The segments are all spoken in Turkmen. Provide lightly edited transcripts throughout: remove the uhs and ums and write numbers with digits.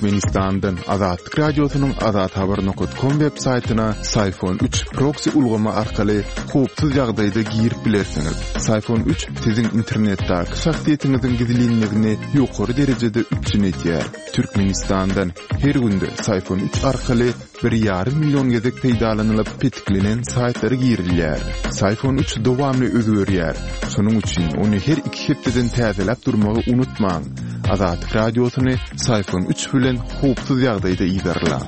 Türkmenistan'dan Azatlyk Radiosynyň azathabar.com web saytyna Sayfon 3 proxy ulgama arkaly howpsuz ýagdaýda girip bilersiňiz. Sayfon 3 siziň internetdäki şahsiýetiňiziň gizliligini ýokary derejede üçinetýär. Türkmenistan'dan her günde Sayfon 3 arkaly 1,5 milyon gezek peýdalanylyp petiklenen saytlary girilýär. Sayfon 3 dowamly özgörýär. Şonuň üçin ony her 2 hepdeden täzelep durmagy unutmaň. Azatlyk Radiosyny Sayfon 3 bilen howpsuz ýagdaýda ýygarlaň.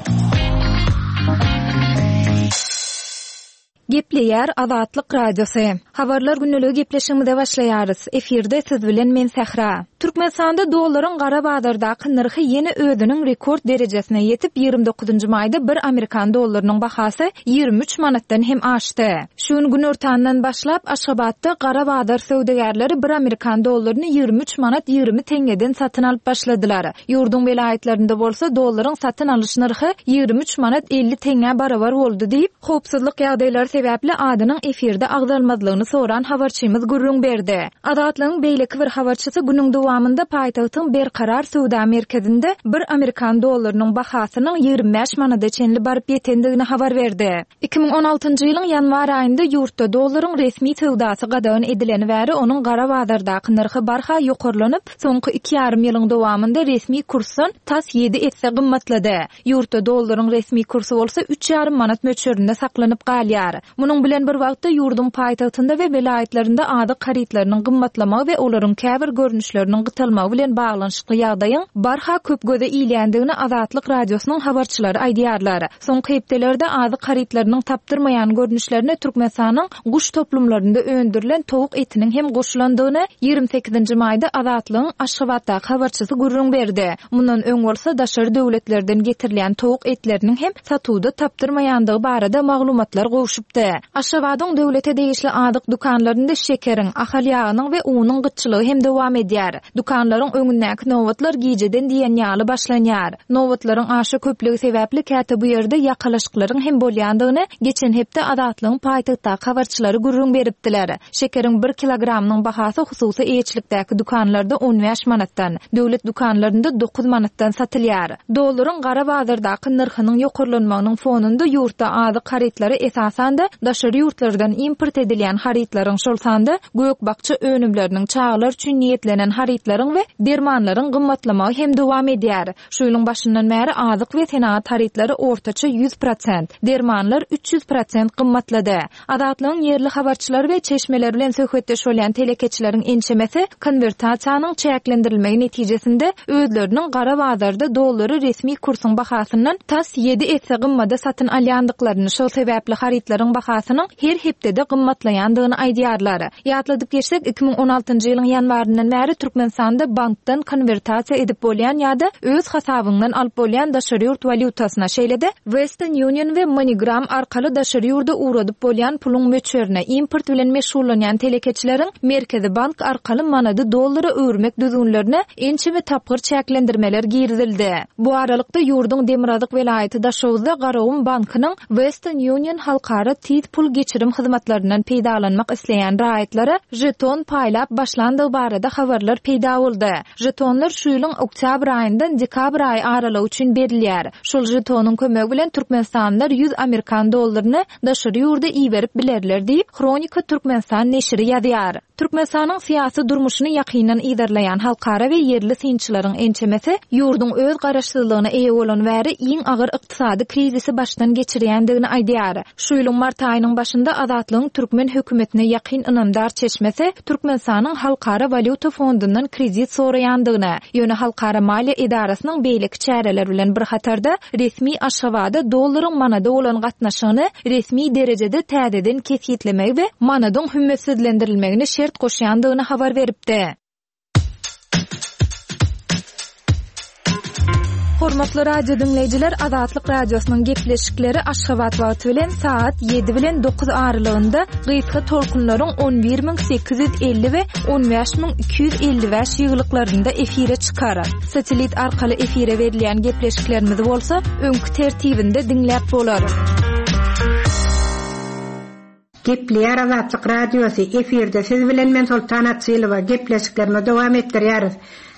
Gepleýär Azatlyk Radiosy. Habarlar günnüligi gepleşigimizde başlaýarys. Efirde siz bilen men Sahra. Türkmenistanda dollaryň gara bazardaky narhy ýene özüniň rekord derejesine ýetip 29-njy maýda bir Amerikan dollarynyň bahasy 23 manatdan hem aşdy. Şuň gün ortandan başlap Aşgabatda gara bazar söwdegärleri bir Amerikan dollaryny 23 manat 20 tengeden satyn alyp başladylar. Ýurdun welaýatlarynda bolsa dollaryň satyn alyş narhy 23 manat 50 tenge barabar boldy diýip howpsuzlyk ýagdaýlary sebäpli adynyň efirde agdalmazlygyny soran habarçymyz gurrun berdi. Adatlyň beýleki bir habarçysy günüň dowamında paýtagtyň berkarar söwda merkezinde bir Amerikan dollarynyň bahasynyň 25 manata çenli baryp ýetendigini habar berdi. 2016-njy ýylyň ýanwar aýynda ýurtda dollaryň resmi söwdasy gadagan edileni bäri onuň gara bazardaky narhy barha ýokarlanyp, soňky 2,5 ýylyň dowamında resmi kursyň tas 7 etse gymmatlady. Ýurtda dollaryň resmi kursy bolsa 3,5 manat möçberinde saklanyp galýar. Munyň bilen bir wagtda ýurdun paýtagtynda we welaýatlarynda adyk haritlarynyň gymmatlamagy we olaryň käbir görnüşleriniň gytylmagy bilen baglanşykly ýagdaýyň barha köp göze iýlendigini Azatlyk Radiosynyň habarçylary aýdýarlar. Soňky hepdelerde adyk haritlarynyň tapdyrmaýan görnüşlerine Türkmenistanyň guş toplumlarynda öndürilen towuk etiniň hem goşulandygyny 28-nji maýda Azatlygyň Aşgabatdaky habarçysy gurrun berdi. Mundan öň bolsa daşary döwletlerden getirilen towuk etleriniň hem satuwda tapdyrmaýandygy barada maglumatlar gowşupdy. Aşgabatyň döwlete degişli adyk dukanlarynda şekeriň, ahal ýagynyň we unyň gytçylygy hem dowam edýär. Dukanlaryň öňündäki nowatlar gijeden diýen ýaly başlanýar. Nowatlaryň aşy köpligi sebäpli käte bu ýerde ýakalaşyklaryň hem bolýandygyny geçen hepde Azatlygyň paýtagtdaky habarçylary gurrun beripdiler. Şekeriň 1 kilogramynyň bahasy hususy eýçilikdäki dukanlarda 15 manatdan, döwlet dukanlarynda 9 manatdan satylýar. Dollaryň gara bazardaky narhynyň ýokarlanmagynyň fonunda ýurtda adyk haritlary esasan da daşary ýurtlardan import edilen haritlaryň şol sanda gökbakça önümleriniň çağlar üçin niýetlenen haritlaryň we dermanlaryň gymmatlamagy hem dowam edýär. Şu ýylyň başyndan bäri azyk we senat haritlary ortaça 100%, dermanlar 300% gymmatlady. Azatlygyň ýerli habarçylary we çeşmeler bilen söhbetdeş bolýan telekeçileriň ençemesi konvertasiýanyň çäklendirilmegi netijesinde özleriniň gara bazarda dollary resmi kursyň bahasyndan tas 7 etse gymmada satyn alýandyklaryny, şol sebäpli haritlaryň bahasynyň her hepdede gymmatlaýandygyny aýdýarlar. Ýatladyp geçsek 2016-njy ýylyň ýanwarynyň bäri Türkmenistanda bankdan konvertasiýa edip bolýan ýa-da öz hasabyňdan alyp bolýan daşary ýurt valyutasyna şeýle-de Western Union we MoneyGram arkaly daşary ýurda uradyp bolýan puluň möçberine import bilen meşgullanýan telekeçileriň Merkezi Bank arkaly manady dollary öwürmek düzgünlerine ençe we tapgyr çäklendirmeler girizildi. Bu aralykda ýurdun Demirazyk welaýaty Daşowuzda Garawun bankynyň Western Union halkara tit pul geçirim hyzmatlaryndan peýdalanmak isleýän raýatlary jeton paýlap başlandygy barada habarlar peýda boldy. Jetonlar şu ýylyň oktyabr aýyndan dekabr aýy aralygy üçin berilýär. Şol jetonyň kömegi bilen Türkmenistanlar 100 Amerikan dollaryny daşary ýurda iýerip bilerler diýip Kronika Türkmenistan neşri ýazýar. Türkmenistanyň syýasy durmuşyny ýakynan iýdarlaýan halkara we ýerli synçylaryň ençemesi ýurdun öz garaşsyzlygyna eýe bolan bäri iň agyr ykdysady krizisi başdan geçirýändigini aýdýar. Şu ýylyň mart aýynyň başynda Azatlygyň Türkmen hökümetine ýakyn ynamdar çeşmesi Türkmenistanyň halkara valyuta fondundan kredit soraýandygyny, ýöne halkara maliýe edarasynyň beýleki çäreler bilen bir hatarda resmi Aşgabada dollaryň manada bolan gatnaşygyny resmi derejede täzeden kesitlemek we manadyň hümmetsizlendirilmegini şert goşýandygyny habar beripdi. Hormatly radio dinleyijiler, Azatlyk Radiosynyň gepleşikleri Aşgabat wagty bilen saat 7 bilen 9 aralygynda gyýtgy tolkunlaryň 11850 we 15255 ýyglyklarynda efire çykar. Satelit arkaly efire berilýän gepleşiklerimiz bolsa öňkü tertibinde dinläp bolar. Gepleýär Azatlyk Radiosy efirde siz bilen men Sultan Atsylywa gepleşiklerine dowam etdirýäris.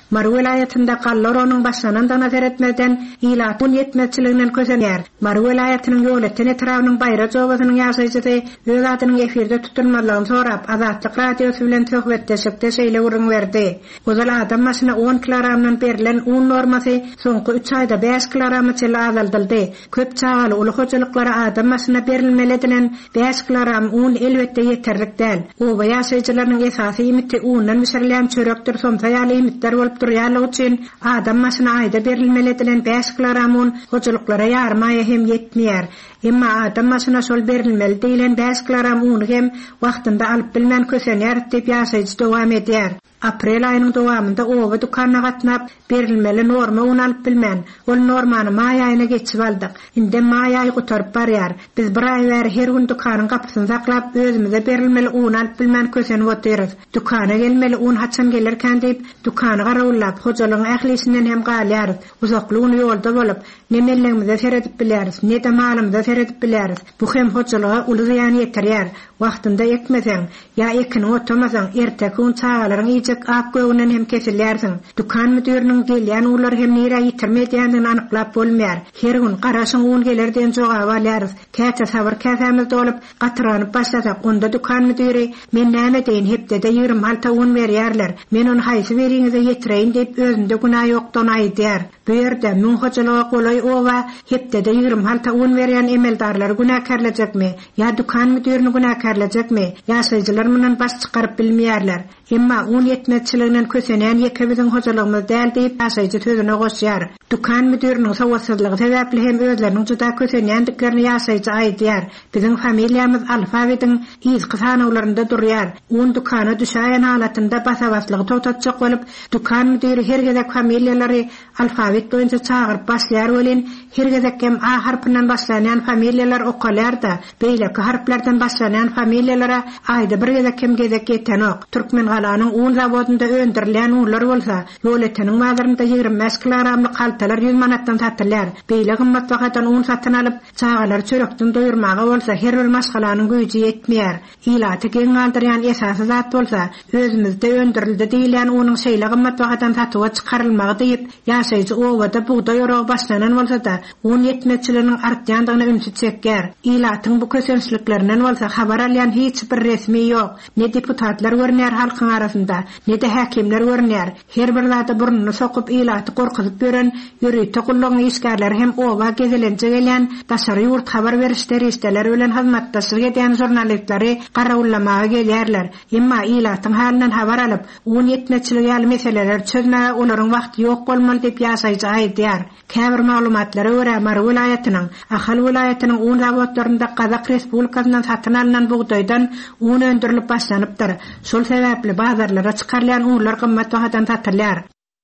Mary vilayatynda gallar onuň başlanandan nazar etmeden ilatun yetmezçiliginden közenýär. Mary vilayatynyň ýöwletden etrawynyň bayra jogasynyň ýaşaýjy öz adynyň efirde tutulmalygyny sorap Azatlyk radiosy bilen söhbetleşikde şeýle urun berdi. Ozal adam maşyna 10 kilogramdan berilen un normasy soňky 3 aýda 5 kilograma çyle azaldyldy. Köp çagaly uly hojalyklara adam maşyna berilmeli edilen 5 kilogram un elbetde yeterlik däl. O ýaşaýjylaryň esasy limiti undan bişirilen çörekdir, somsa ýaly limitler bolup durýarlygy üçin adam maşyna aýda berilmeli edilen 5 kilogram un hojalyklara ýarmaýa hem yetmeýär. Emma adam maşyna şol berilmeli diýilen 5 kilogram uny hem wagtynda alyp bilmän kösenýär diýip ýaşaýjy dowam edýär. Aprel aýynyň dowamynda owa dukana gatnap berilmeli norma un alyp bilmän. Ol normany maý aýyna geçip aldyk. Indi maý aýy gotaryp barýar. Biz bir aý bäri her gün dukanyň kapysyny saklap özümize berilmeli un alyp bilmän kösenip oturýarys. Dukana gelmeli un haçan gelirken diýip dukany garawullap hojalygyň ählisinden hem galýarys. Uzakly uny ýolda bolup nemelerimize seredip bilýäris, nede malymyza seredip bilýäris. Bu hem hojalyga uly ziýan ýetirýär. Wagtynda ekmeseň ýa ekini otamasaň erteki un çagalaryň ýek ak göwünden hem kesilýärsiň. Dukan müdüriniň gelýän ular hem nire ýitirmediýändigini anyklap bolmaýar. Her gün garaşyň un gelerden jogap alýarys. Käte sabır käsemizde bolup gatyranyp başlasak, onda dukan müdüri men näme deýin hepde 20 halta un berýärler. Men onu haýsy beriňize ýetireýin diýip özünde günah ýokdan aýdýar. Bu ýerde mün hojalyga golay owa hepde 20 halta un berýän emeldarlar günahkarlajakmy? Ya dukan müdürini günahkarlajakmy? Ýaşaýjylar munan baş çykaryp bilmeýärler. Emma un yetmezçiliginden kösenýän ýekebiziň hojalygymyz däl diýip ýaşaýjy sözüne goşýar. Dukan müdüriniň sowatsyzlygy sebäpli hem özleriniň juda kösenýändiklerini ýaşaýjy aýdýar. Biziň familiýamyz alfabetiň ýyzky sanawlarynda durýar. Un dukana düşäýän halatynda basawatlygy totatjak bolup, dukan müdüri her gezek familiýalary alfabet boýunça çagyryp başlaýar bolen, her gezek hem A harpynyň başlanýan familiýalar okalýar da, beýleki harplerden başlanýan familiýalara aýda bir gezek ýeten ok. Türkmen galanyň un zawodunda öndürilen unlar bolsa, ýöwletiniň bazarynda 25 kilogramlyk haltalar 100 manatdan satylýar. Beýle gymmat wagtdan un satyn alyp çagalar çörekden doýurmaga bolsa, her bir maşgalanyň güýji ýetmeýär. Ilaty geň aldyrýan esasy zat bolsa, özümizde öndürildi diýilen unyň şeýle gymmat wagtdan satyga çykarylmagy diýip ýaşaýjy owada buğday ýorag başlanan bolsa da, un yetmezçiliginiň artýandygyna ümit çekýär. Ilatyň bu kösençliklerinden bolsa habar alýan hiç bir resmi ýok. Ne deputatlar görnýär halkyň arasynda, ne de häkimler görnýär. Her bir zata burnuny sokup ilaty gorkuzyp gören ýürüýte gullagyň işgärler hem owa gezelenje gelýän daşary ýurt habar berişleri isteler bilen hazmatdaşlyk edýän jurnalistlary garawullamaga gelýärler. Emma ilatyň halinden habar alyp, un yetmezçiligi ýaly meseleler çözmäge olaryň wagty ýok bolmaly diýip ýaşaýjy aýdýar. Käbir maglumatlara görä Mary vilayatynyň Ahal vilayatynyň un zawodlarynda Gazak Respublikasynyň satyn alynan buğdaýdan un öndürilip başlanypdyr. Şol sebäpli bazarlara çykarylýan unlar gymmat wagtdan satylýar.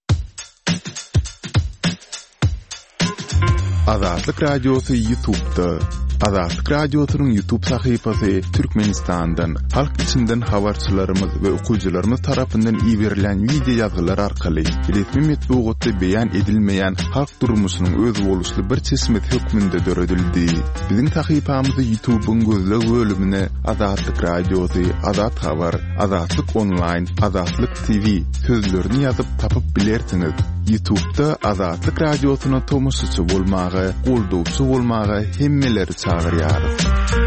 Azatlyk radiosy YouTube'da. Azatlyk radiosynyň YouTube sahypasy Türkmenistandan, halk içinden habarçylarymyz we okuwçylarymyz tarapyndan iýerilen video ýazgylar arkaly resmi metbuatda beýan edilmeýän halk durmuşynyň öz boluşly bir çeşmet hökmünde döredildi. Biziň sahypamyzy YouTube'un gözleg bölümine Azatlyk radiosy, Azat habar, Azatlyk online, Azatlyk TV sözlerini ýazyp tapyp bilersiňiz. YouTube'da Azatlyk radiosyna tomoşçy bolmagy, goldowçy bolmagy hemmeleri çağırýarys.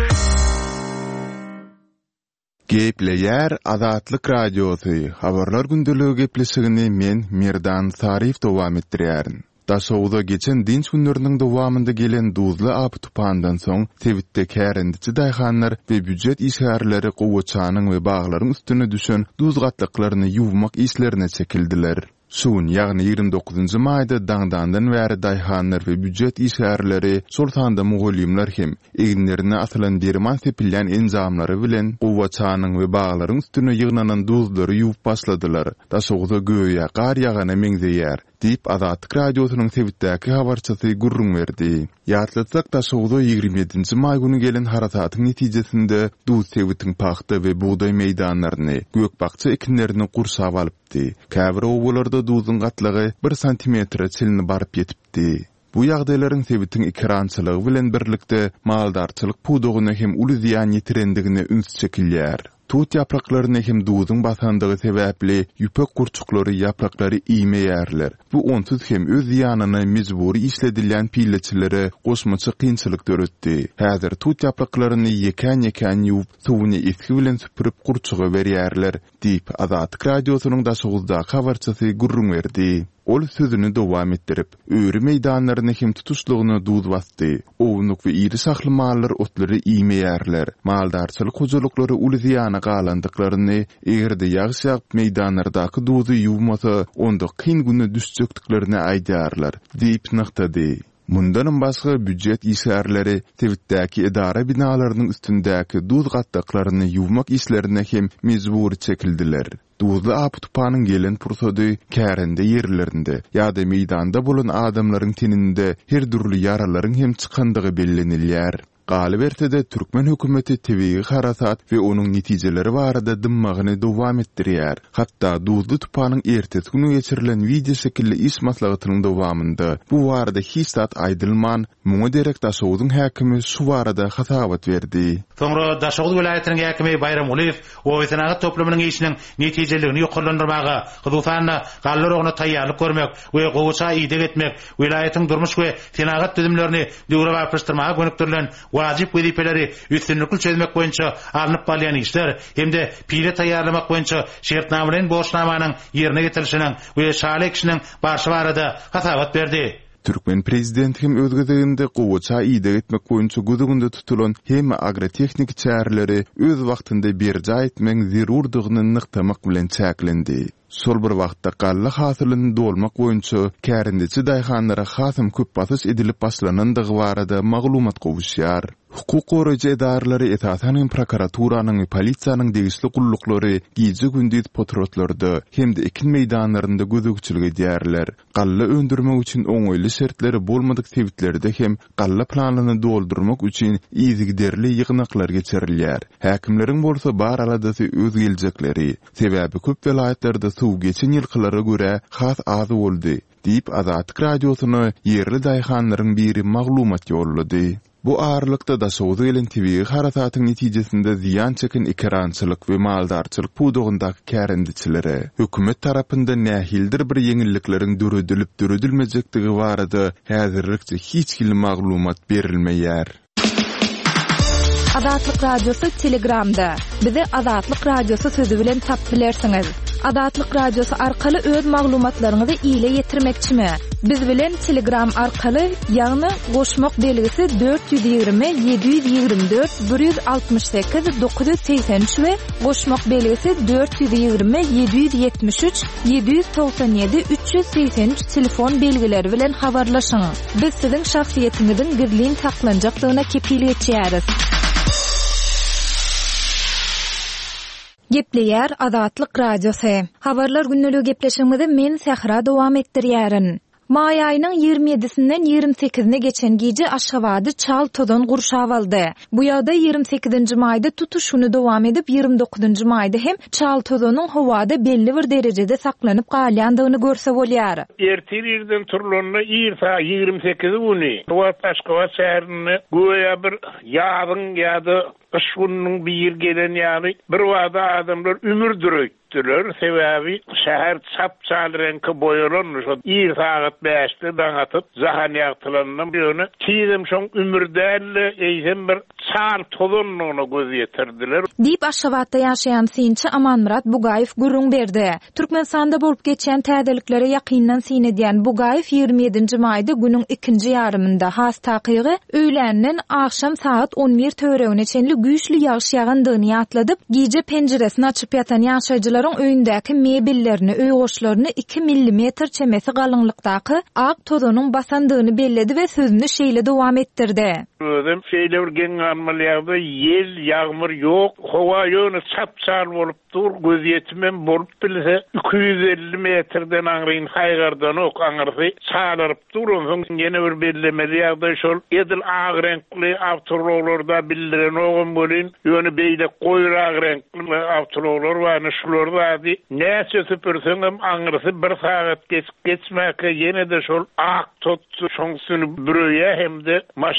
Gepleýär Azatlyk radiosy. Habarlar gündeligi gepleşigini men Mirdan Sarif dowam etdirýärin. Daşowda geçen dinç günleriniň dowamynda gelen duzly apy tupandan soň Tewitde kärendiçi daýhanlar we büdjet işgärleri gowçanyň we baglaryň üstüne düşen duzgatlyklaryny ýuwmak işlerine çekildiler. Şuň ýagny 29-njy maýda daňdandan bäri daýhanlar we büdjet işgärleri sultanda mugallimler hem eginlerine asylan derman sepilýän enzamlary bilen gowçanyň we baglaryň üstüne ýygnanan duzlary ýuwup başladylar. Daşowda göýe gar ýagana meňzeýär diýip Azatlyk radiosynyň Tewitdäki habarçysy gurrun berdi. Ýatlatsak Daşowda 27-nji maý güni gelen harasatyň netijesinde duz Tewitiň paxta we buğday meýdanlaryny, gökbakça ekinlerini gursap alypdy. Käbir owularda duzun gatlygy 1 santimetre çelini baryp ýetipdi. Bu ýagdaýlaryň Tewitiň ikramçylygy bilen birlikde maldarçylyk pudugyna hem uly ziýan ýetirendigine üns çekilýär. tut yapraklaryny hem duýdyň basandygy sebäpli ýüpek gurçuklary yapraklary iýmeýärler. Bu onsuz hem öz ýanyny mezburi işledilýän pilleçilere goşmaçy kynçylyk döretdi. Häzir tut yapraklaryny ýeken ýuwup suwuny eski bilen süpürüp gurçuga berýärler diýip Azatlyk radiosynyň daşygda habarçysy gurrun berdi. Ol sözünü dowam etdirip, öýri meýdanlaryny hem tutuşlygyny duýdbasdy. Owunluk we iri sakly mallar otlary iýmeýärler. Maldarçylyk hojalyklary uly ýany galandyklaryny, egerde ýagşyp meýdanlardaky duýdy ýuwmasa, onda kyn güne düşjekdiklerini aýdarlar, diýip nykdy. Mundan başga büdjet işgärleri Tewitdäki idara binalarynyň üstündäki duz gatdaklaryny ýuwmak işlerine hem mezburi çekildiler. Duzly aptupanyň gelen pursady kärende ýerlerinde ýa-da meýdanda bolan adamlaryň teninde her türlü ýaralaryň hem çykandygy bellenilýär. Galy bertede Türkmen hökümeti tebii harasat we onuň netijeleri barada dymmagyny dowam etdirýär. Hatda duzly tupanyň ertesi güni geçirilen video şekilli iş maslahatynyň dowamında bu barada hisat aýdylman, muňa derek daşawydyň häkimi şu barada hasabat berdi. Soňra Daşawy welaýatynyň häkimi Bayram Uliýew oýsynagy toplumynyň işiniň netijeligini ýokarlandyrmaga, gyzgysany gallar oguna taýýarlyk görmek we gowça ýydyk etmek, welaýatyň durmuş we tenagat düzümlerini döwre barpyşdyrmaga gönükdirilen wajyp wezipeleri üstünlükli çözmek boýunça alınıp balyan işler hemde pile taýýarlamak boýunça şertnamanyň boşnamanyň ýerine getirilişiniň we şaly kişiniň başı barada hasabat berdi. Türkmen prezidenti hem özgedeginde gowça ýydyk etmek boýunça gözüňde tutulan hem agrotehnik çäreleri öz wagtynda berja etmek zerurdygyny nyktamak bilen çäklendi. Sol bir wagtda galla hasylyny dolmak boýunça kärindeçi daýhanlara hasym köp basys edilip başlanandygy barada maglumat gowuşýar. Hukuk goraýjy edarlary esasen prokuraturanyň we polisiýanyň degişli gullukları gije gündüz patrotlarda hemde ekin meýdanlarynda gözükçülük edýärler. Galla öndürmek üçin oňoýly şertleri bolmadyk sebitlerde hem galla planlaryny doldurmak üçin ýygyderli ýygnaklar geçirilýär. Häkimleriň bolsa bar aladasy öz geljekleri, sebäbi köp welaýatlarda suw geçen ýylkylara görä has az boldy, diýip Azatlyk radiosyna ýerli daýhanlaryň biri maglumat ýollady. Bu ağırlıkta da soğudu gelen tebii harasatyň netijesinde ziyan çeken ekrançylyk we maldarçylyk pudugundaky kärendiçilere hökümet tarapynda nähildir bir ýeňillikleriň dürüdülmejekdigi barada häzirlikçe hiç kim maglumat berilmeýär. Azatlyk radiosu Telegramda. Bizi Azatlyk radiosu sözü bilen tap bilersiňiz. Azatlyk radiosu arkaly öz maglumatlaryňyzy ýyla ýetirmekçimi? Biz bilen Telegram arkaly ýagny goşmak belgisi 420 724 168 983 we goşmak belgisi 420 773 797 383 telefon belgileri bilen habarlaşyň. Biz siziň şahsiýetiňiziň gizlin saklanjakdygyna kepillik etýäris. Gepleýär Azatlyk radiosu. Habarlar günneligi gepleşigimizi men Sahra dowam etdirýärin. May aýynyň 27-sinden 28-ne geçen gije Aşgabatda çal tozan gurşap aldy. Bu ýagda 28-nji maýda tutuşuny dowam edip 29-njy maýda hem çal tozanyň howada belli bir derejede saklanyp galýandygyny görse bolýar. Ertirden turlanyny 28 güni Aşgabat şäherini goýa bir ýagyň ýa-da ışgınның bir gelen ýaly bir wada adamlar ümür dürüýtdiler. Sebäbi şäher çapçal reňki boýalan şo 2 saat 5-de daňatyp zahan ýagtylanyň ýöne çiýdim şoň ümürdäli eýsem bir çal tozanlygyny göz ýetirdiler. Diýip Aşgabatda ýaşaýan synçy Amanmurat Bugaýew gurrun berdi. Türkmenistanda bolup geçen täzeliklere ýakyndan sinedýän Bugaýew 27-nji maýda günüň 2-nji ýarymynda has takygy öýländen akşam saat 11 töregine çenli güýçli ýağış ýagandygyny ýatladyp, gije penjeresini açyp ýatan ýaşaýjylaryň öýündäki mebellerini, öý goşlaryny 2 mm çemesi galyňlykdaky ak tozanyň basandygyny belledi we sözüni şeýle dowam etdirdi. Özüm şeýle bir geň anmalýardy, ýel ýağmur ýok, howa ýöne çapçal bolup dur, göz ýetmem bolup bilse 250 metrden aňryn haýgardan ok aňyrsy çalaryp durun, ýene bir bellemeli ýagdaý şol edil ag renkli awtomobillarda bildiren oğun bolin, ýöne beýle goýrak renkli awtomobiller bar, şular adi. Näçe süpürseňem aňyrsy 1 saat geçmäke ýene de şol ak tot şoňsuny büröýe hemde maşyny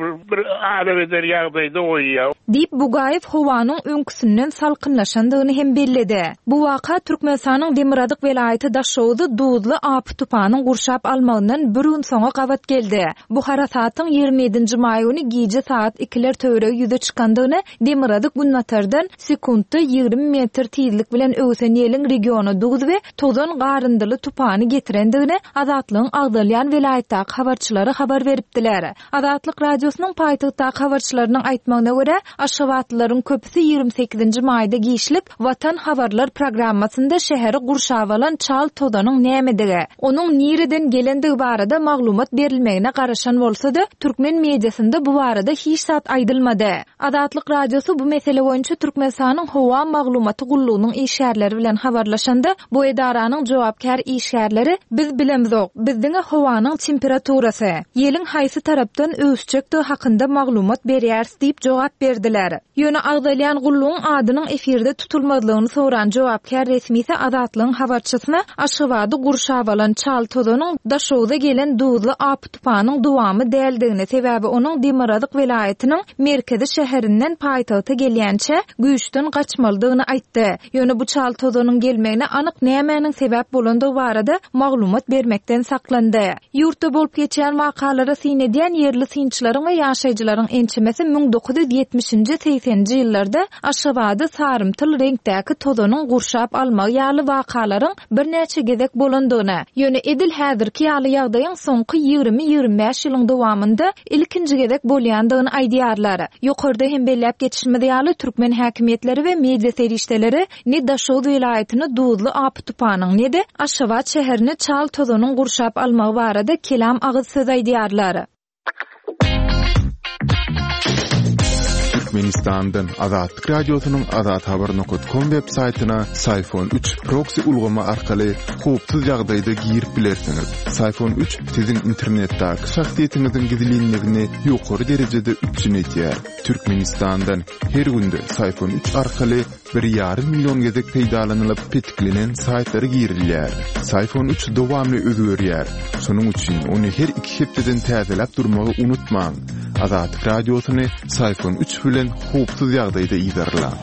bir alem eder ýagdaýda goýýar. Diýip Bugaýew howanyň öňküsünden salkynlaşandygyny hem belledi. Bu waka Türkmenistanyň Demiradyk welaýaty Daşowdy duzly apy tupanyň gurşap almagyndan bir gün soňa gabat geldi. Bu harasatyň 27-nji maý güni gije saat 2:00 töwre ýüze çykandygyny Demiradyk Gunnatardan sekundda 20 metr tezlik bilen öwsen ýeliň regiony dugdy we tozan garyndyly tupany getirendigini Azatlygyň agdalýan welaýatdaky habarçylary habar beripdiler. Azatlyk radiosynyň paýtagtdaky habarçylarynyň aýtmagyna görä, Aşgabatlylaryň köpüsi 28-nji maýda gişlik Watan habarlar programmasynda şäheri gurşap alan çal tozanyň nämedigi, onuň nireden gelendigi barada maglumat berilmegine garaşan bolsa-da, türkmen mediasynda bu barada hiç zat aýdylmady. Azatlyk radiosu bu mesele boýunça Türkmenistanyň howa maglumaty gullugynyň işgärleri bilen habarlaşanda, bu edaranyň jogapkar işgärleri biz bilemizok, bizdiňe howanyň temperaturasy, ýeliň haýsy tarapdan ösjekdi hakynda maglumat berýärs diýip jogap berdiler. Ýöne agdalýan gullugyň adynyň efirde tutulmadygyny soran jogapkar resmisi Azatlygyň habarçysyna Aşgabatda gurşap alan çal tozanyň Daşowda gelen duzly apy tupanyň dowamy däldigini, sebäbi onuň Demiradyk welaýatynyň merkezi şäherinden paýtagta gelýänçe güýçden gaçmalydygyny aýtdy. Ýöne bu çal tozanyň gelmegine anyk nämenin sebäp bolandygy barada maglumat bermekden saklandy. Ýurtda bolup geçen wakalara sinedýän yerli sinçilaryň we ýaşaýjylaryň ençemesi 1970-nji 80-nji ýyllarda Aşgabatda sarymtyl reňkdäki tozanyň gurşap almagy ýaly wakalaryň bir näçe gezek bolandygyny, ýöne edil häzirki ýaly ýagdaýyň soňky 20-25 ýylyň dowamında ilkinji gezek bolýandygyny aýdýarlar. Ýokarda hem belläp geçilmedi ýaly türkmen häkimetleri we media serişdeleri ne Daşowdy welaýatyny duzly apy tupanyň ne de Aşgabat şäherini çal tozanyň gurşap almagy barada kelam agyz söz aýdýarlar. Türkmenistan'dan Azatlyk radiosynyň azathabar.com web saýtyna Sayfon 3 proxy ulgama arkaly howpsuz ýagdaýda girip bilersiňiz. Sayfon 3 siziň internetdäki şahsiýetiniziň gizlinligini ýokary derejede üçinetýär. Türkmenistan'dan her günde Sayfon 3 arkaly 1,5 milyon gezek peýdalanylyp petiklenen saýtlary girilýär. Sayfon 3 dowamly özgörýär. Şonuň üçin ony her 2 hepdeden täzelep durmagy unutmaň. Azatlyk radiosyny Sayfon 3 bilen howpsuz ýagdaýda iýdarlan.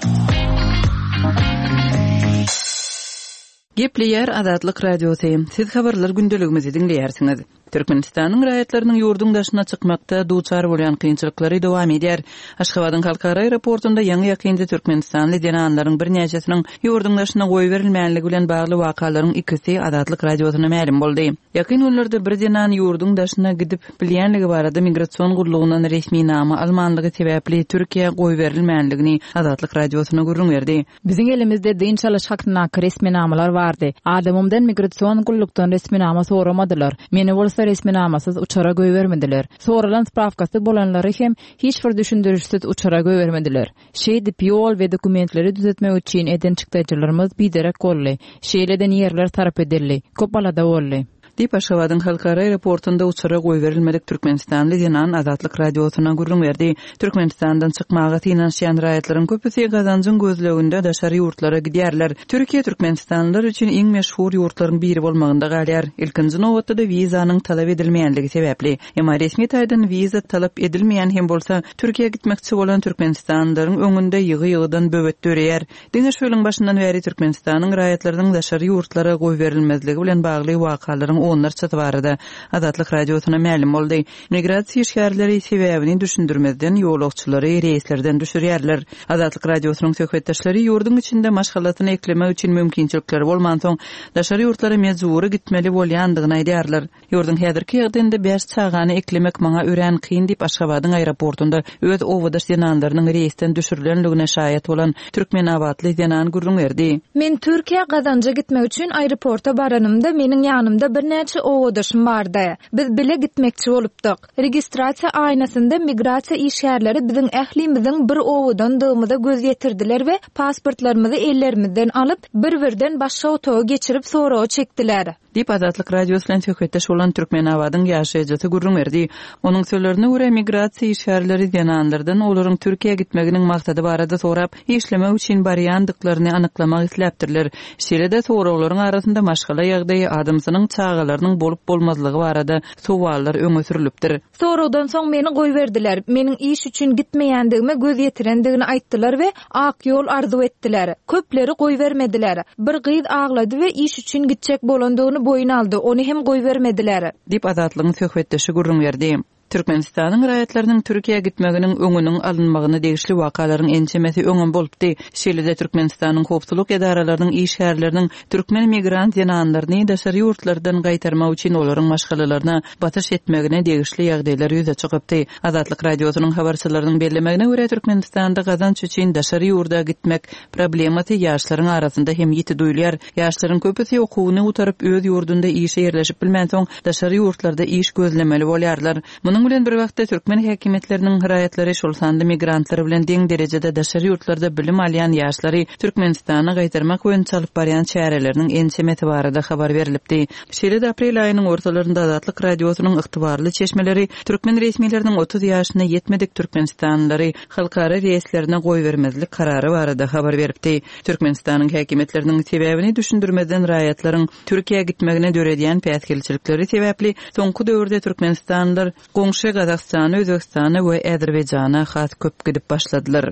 Gepleýär Azatlyk radiosy. Siz habarlar gündeligimizi dinleýärsiňiz. Türkmenistanyň raýatlarynyň ýurdun daşyna çykmakda duçar bolan kynçylyklary dowam edýär. Aşgabatyň halkara aeroportunda ýangy ýakynda Türkmenistan ledenanlaryň bir näçesiniň ýurdun daşyna goý berilmänligi bilen bagly wakalaryň ikisi Azatlyk radiosyna ma'lum boldy. Ýakyn günlerde bir denan ýurdun daşyna gidip bilýänligi barada migrasiýon gurulugynyň resmi namy almanlygy sebäpli Türkiýe goý berilmänligini Azatlyk radiosyna gurrun berdi. Biziň elimizde deň çalyş hakynda resmi namalar bardy. Adamymdan migrasiýon gullukdan resmi nama soramadylar. Meni bolsa resmi namasyz uçara goý bermediler. Soralan spravkasy bolanlary hem hiç bir düşündürüşsiz uçara goý bermediler. Şeýdip ýol we dokumentleri düzeltmek üçin eden çykdaýjylarymyz biderek golly. Şeýleden ýerler tarap edildi. Köp balada boldy. Diýip Aşgabatyň halkara aeroportunda uçara goý berilmedik Türkmenistan ledenan Azatlyk radiosyna gurrun berdi. Türkmenistandan çykmagy finansiýan raýatlaryň köpüsi gazanjyň gözleginde daşary ýurtlara gidýärler. Türkiýe Türkmenistanlylar üçin iň meşhur ýurtlaryň biri bolmagynda galýar. Ilkinji nowatda wizanyň talap edilmeýänligi sebäpli. Emma resmi taýdan wiza talap edilmeýän hem bolsa Türkiýe gitmekçi bolan Türkmenistanlylaryň öňünde ýygy-ýygydan böwet dörýär. Diňe şöýleň başyndan bäri Türkmenistanyň raýatlarynyň daşary ýurtlara goý berilmezligi bilen bagly wakalaryň onlarça barada Azatlyk radiosyna ma'lum boldy. Migrasiýa işgärleri sebäbini düşündirmeden ýolagçylary reýslerden düşürýärler. Azatlyk radiosynyň söhbetdaşlary ýurdun içinde maşgalatyny eklemek üçin mümkinçilikleri bolman soň daşary ýurtlara mejbury gitmeli bolýandygyny aýdýarlar. Ýurdun häzirki ýagdaýynda bäş çagany eklemek maňa ören kyn diýip Aşgabatyň aeroportunda öz owadaş denanlarynyň reýsden düşürilenligine şaýat bolan türkmen awatly denan gurrun berdi. Men Türkiýe gazanja gitmek üçin aeroporta baranymda meniň ýanymda bir näçe owadaşym bardy. Biz bile gitmekçi bolupdyk. Registrasiýa aýnasynda migrasiýa işgärleri biziň ählimizden bir owadan dygmyda göz ýetirdiler we pasportlarymyzy ellerimizden alyp bir-birden başga otaga geçirip soragy çekdiler. Dip Azatlyk Radiosu bilen söhbetdeş bolan Türkmen awadyň ýaşaýjysy gurrun berdi. Onuň sözlerine görä migrasiýa işgärleri ýananlardan olaryň Türkiýe gitmeginiň maksady barada sorap, işlemek üçin barýandyklaryny anyklamak isläpdirler. Şeýle-de soraglary arasynda maşgala ýagdaýy adamsynyň çağalarynyň bolup bolmazlygy barada sowallar öňe sürilipdir. Soragdan soň meni goýberdiler. Meniň iş üçin gitmeýändigime göz ýetirendigini aýtdylar we ak ýol arzu etdiler. Köpleri goýbermediler. Bir gyz aglady we iş üçin gitjek bolandygyny boyun aldy. Onu hem goýbermediler. Dip Azatlygyň söhbetdeşi gurrun berdi. Türkmenistanyň raýatlarynyň Türkiýe gitmeginiň öňüniň alynmagyny degişli wakalaryň ençemesi öňün bolupdy. Şeýle-de Türkmenistanyň howpsuzlyk edaralarynyň işgärleriniň türkmen migrant ýananlaryny daşary ýurtlardan gaýtarmak üçin olaryň maşgalalaryna batyş etmegine degişli ýagdaýlar ýüze çykypdy. Azatlyk radiosynyň habarçylarynyň bellemegine görä Türkmenistanda gazanç üçin daşary ýurda gitmek problematy ýaşlaryň arasynda hem ýeti duýulýar. Ýaşlaryň köpüsi okuwyny utaryp öz ýurdunda işe ýerleşip bilmän soň daşary ýurtlarda iş gözlemeli bolýarlar. Bunun bilen bir wagtda türkmen häkimetleriniň hirayatlary şol sandy migrantlar bilen deň derejede daşary ýurtlarda bilim alýan ýaşlary Türkmenistana gaýtarmak boýunça alyp barýan çäreleriniň ençemeti barada habar berilipdi. Şeýle-de aprel aýynyň ortalarynda Azatlyk radiosynyň ygtybarly çeşmeleri türkmen resmiýetleriniň 30 ýaşyna ýetmedik türkmenistanlary halkara reýslerine goýbermezlik karary barada habar beripdi. Türkmenistanyň häkimetleriniň sebäbini düşündirmeden raýatlaryň Türkiýe gitmegine döredýän päsgelçilikleri sebäpli soňky döwürde türkmenistanlylar Goňşy Gazakstany, Özbekistany we Äzerbeýjana hat köp gidip başladylar.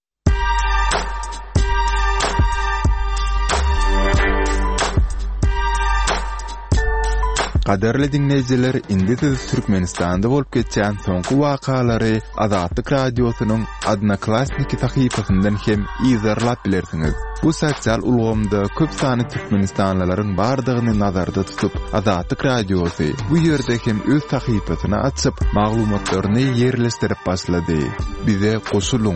Kaderli dinleyijiler, indi siz Türkmenistanda bolup geçen soňky wakalary Azatlyk radiosynyň Adnaklasniki sahypasyndan hem izarlap bilersiňiz. Bu sosial ulgamda köp sany Türkmenistanlylaryň bardygyny nazarda tutup, Azatlyk radiosy bu ýerde hem öz sahypasyny açyp, maglumatlaryny ýerleşdirip başlady. Bize goşuluň.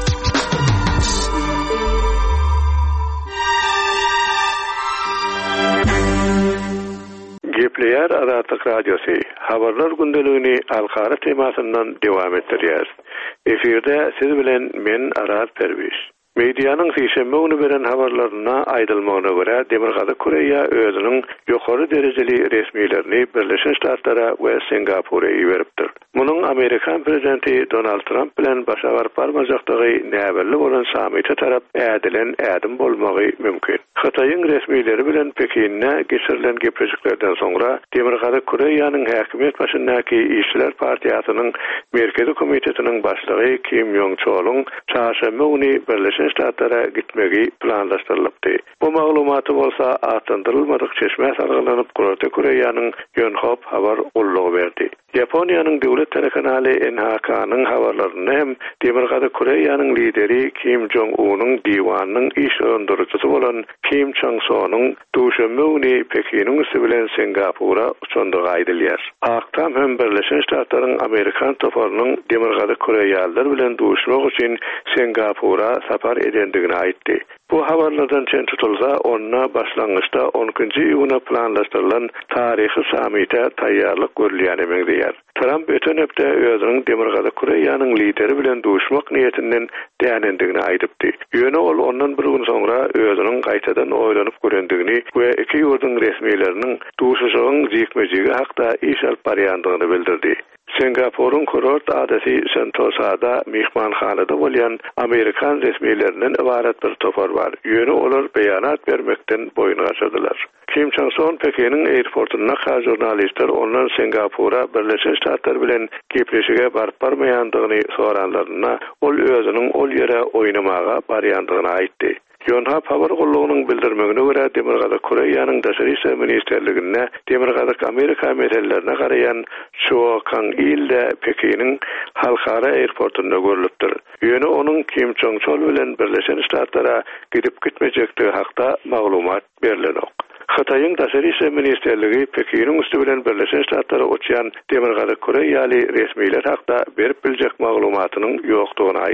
Gepleýär Azatlyk radiosu. Habarlar gündeligini alkara temasyndan dowam etdirýär. Efirde siz bilen men Araz Perwiş. Mediýanyň şeýşembe güni beren habarlaryna aýdylmagyna görä Demirgazy Koreýa özüniň ýokary derejeli resmiýetlerini Birleşen Ştatlara we Singapura ýeripdir. Munyň Amerikan prezidenti Donald Trump bilen başa baryp barmajakdygy näberli bolan samite tarap ädilen ädim bolmagy mümkin. Hataýyň resmiýetleri bilen Pekinne geçirilen gepleşiklerden soňra Demirgazy Koreýanyň häkimet başyndaky işçiler partiýasynyň merkezi komitetiniň başlygy Kim Yong-chol'un çarşamba güni Birleşen Ştatlara gitmegi planlaşdyrylypdy. Bu maglumaty bolsa atandyrylmadyk çeşme sargylanyp Kuzey Koreýanyň Yonhap habar ullugy berdi. Yaponiýanyň döwlet telekanaly NHK-nyň habarlaryny hem Demirgazy Koreýanyň lideri Kim Jong-unyň diwanynyň iş öndürüjisi bolan Kim Chang-so'nyň duşanba güni Pekiniň bilen Singapura uçandygy aýdylýar. Aktam hem Birleşen Ştatlaryň Amerikan toparynyň Demirgazy Koreýalylar bilen duşmak üçin Singapura sapar edendigini aýtdy. Bu habarlardan çen tutulsa, onna başlangyçda 10-njy ýylyna planlaşdyrylan taryhy samite taýýarlyk görülýän emegdiýär. Trump öten hepde özüniň Demirgazy Koreýanyň lideri bilen duşmak niýetinden däýendigini aýdypdy. Ýöne ol ondan bir gün soňra özüniň gaýtadan oýlanyp görendigini we iki ýurdun resmiýetleriniň duşuşygyň jekmejigi hakda iş alyp barýandygyny bildirdi. Singapurun kurort adeti Sentosa'da mihmanhanada bolyan Amerikan resmiýetleriniň ibaret bir topar var. Ýöne olar beýanat bermekden boyun gaçyrdylar. Kim Chang-son Pekiniň aýrportuna jurnalistler ondan Singapura Birleşen Ştatlar bilen gepleşige baryp barmaýandygyny soranlaryna ol özüniň ol ýere oýnamaga barýandygyny aýtdy. Yonhap habar gollugynyň bildirmegine görä Demirgazy Koreýanyň daşary işler ministrligine Demirgazy Amerika mesellerine garaýan Cho Kang-ilde Pekiniň halkara aýrportunda görülipdir. Ýöne onuň Kim Jong-chol bilen Birleşen Ştatlara gidip gitmejekdigi hakda maglumat berilenok. Hataýyň daşary işler ministrligi Pekiniň üstü bilen Birleşen Ştatlara uçýan Demirgazy Koreýaly resmiýetler hakda berip biljek maglumatynyň ýokdugyny aýtdy.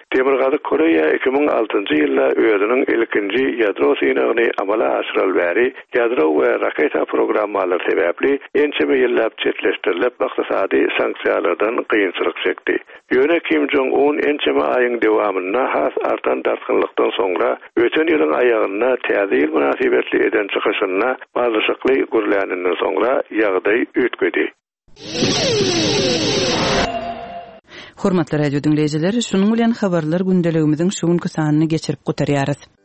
Demirgazyk Koreýa 2006-njy ýylda özüniň ilkinji ýadro synagyny amala aşyraly ýadro we raketa programmalary sebäpli ençeme ýyllap çetleşdirilip ykdysady sanksiýalardan kynçylyk çekdi. Ýöne Kim Jong-un ençeme aýyň dowamyna has artan dartgynlykdan soňra öten ýylyň aýagyna täze münasibetli eden çykyşyna bazşykly gürlänenden soňra ýagdaý ötkedi. Hormatly radio dinleyijiler, şunuň bilen habarlar gündeligimiziň şu günkü sanyny geçirip gutarýarys.